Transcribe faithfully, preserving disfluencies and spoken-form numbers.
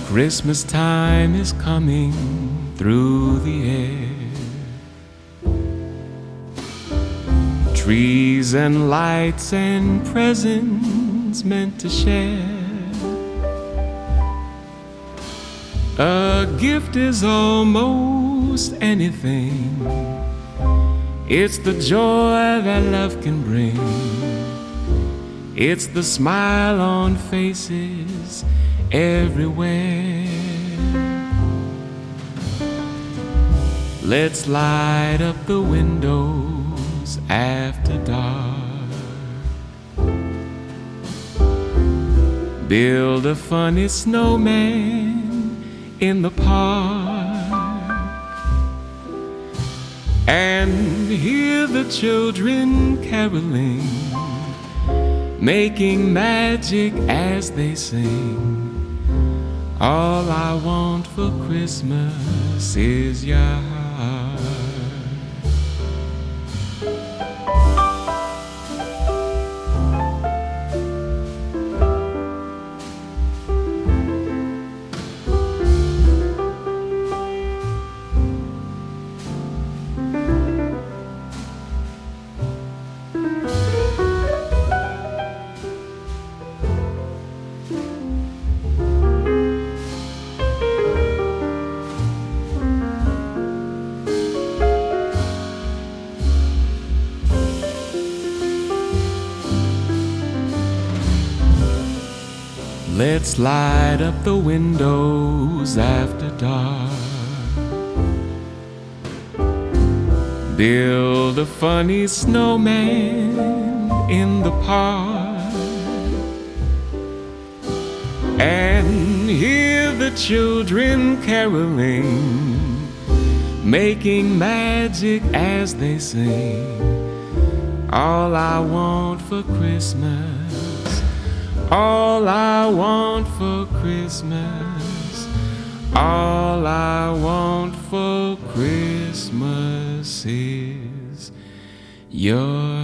Christmas time is coming through the air. Trees and lights and presents meant to share. A gift is almost anything. It's the joy that love can bring. It's the smile on faces everywhere. Let's light up the windows after dark. Build a funny snowman in the park, and hear the children caroling, making magic as they sing. All I want for Christmas is your heart. Let's light up the windows after dark. Build a funny snowman in the park, and hear the children caroling, making magic as they sing. All I want for Christmas, all I want for Christmas, all I want for Christmas is your